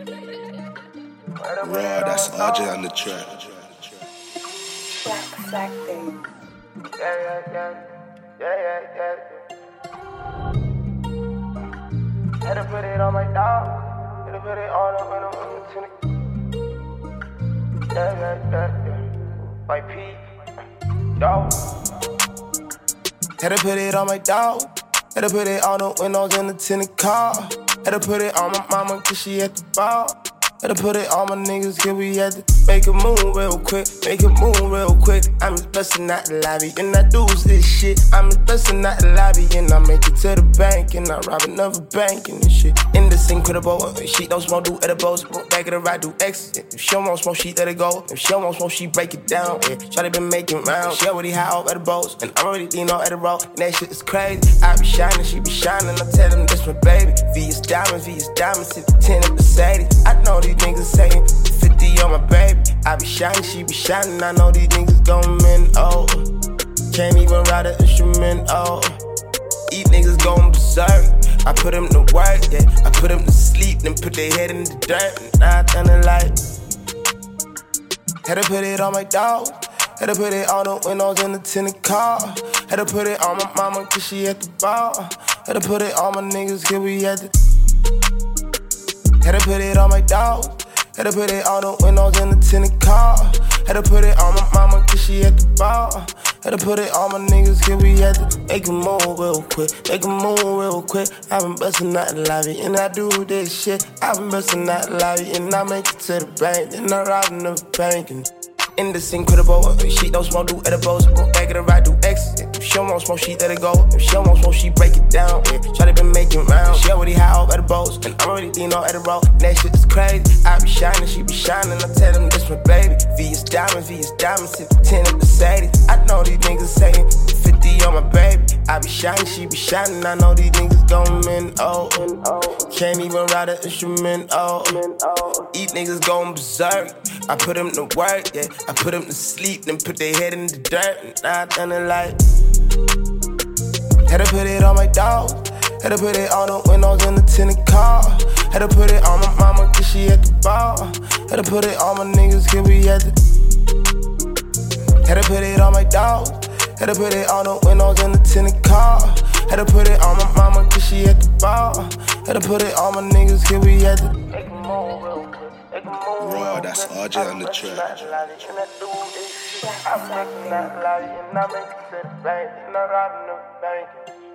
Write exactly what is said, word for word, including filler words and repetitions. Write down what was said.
Raw, that's R J on the track. Black Sack Thing. Yeah, yeah, yeah. Yeah, yeah, yeah. Had to put it on my dog. Had to put it on up when I'm in the Yeah, yeah, yeah, yeah. My P. Dog. Had to put it on my dog. Had to put it on the windows in the tinted car. Had to put it on my mama cause she at the bar. Had to put it on my niggas cause we had to make a move real quick. Make a move real quick. I'm just bustin' out the lobby and I do this shit. I'm just bustin' out the lobby and I make it to the bank and I rob another bank and this shit. In this incredible shit, don't smoke, do edibles. Back of the ride, do X. If she don't want smoke, she let it go. If she don't want smoke, she break it down. Yeah, Shawty been making rounds. She already high off edibles and I'm already lean on edible. And that shit is crazy. I be shining, she be shining. I tell them this my baby. V is diamonds, V is diamonds. ten in Mercedes. I know these niggas saying fifty on my baby. I be shining, she be shining. I know these niggas gon' men, oh. Can't even ride an instrument, oh. These niggas gon' berserk. I put them to work, yeah. I put them to sleep, then put their head in the dirt. And I done it like. Had to put it on my dog. Had to put it on the windows in the tinted car. Had to put it on my mama cause she at the bar. Had to put it on my niggas cause we at the. Had to put it on my dog. Had to put it on the windows in the tinted car. Had to put it on my mama cause she at the bar. Had to put it on my niggas cause we had to make a move real quick. Make a move real quick. I been bustin' out the lobby and I do this shit. I been bustin' out the lobby and I make it to the bank. Then I rob another bank and in this incredible she don't smoke, do edibles. Back of the ride, do X. If she don't want smoke, she let it go. If she don't want smoke, she break it down. Yeah, Shawty been making rounds. She already high off edibles and I'm already lean on edible. And that shit is crazy. I be shining, she be shining. I tell them this my baby. V is diamonds, V is diamonds. ten in Mercedes. I know these niggas saying fifty on my baby. I be shining, she be shining. I know these niggas gon' men, oh. Can't even ride an instrument, oh. These niggas gon' berserk. I put them to work, yeah. I put them to sleep, then put their head in the dirt. And I done it like. Had to put it on my dog. Had to put it on the windows in the tinted car. Had to put it on my mama cause she at the bar. Had to put it on my niggas cause we at the. Had to put it on my dog. Had to put it on the windows in the tinted car. Had to put it on my mama cause she at the bar. Had to put it on my niggas cause we at the. Make a move real quick. Raw, that's R J on the track. I'm making that lobby and I make it to the bank and I rob another bank.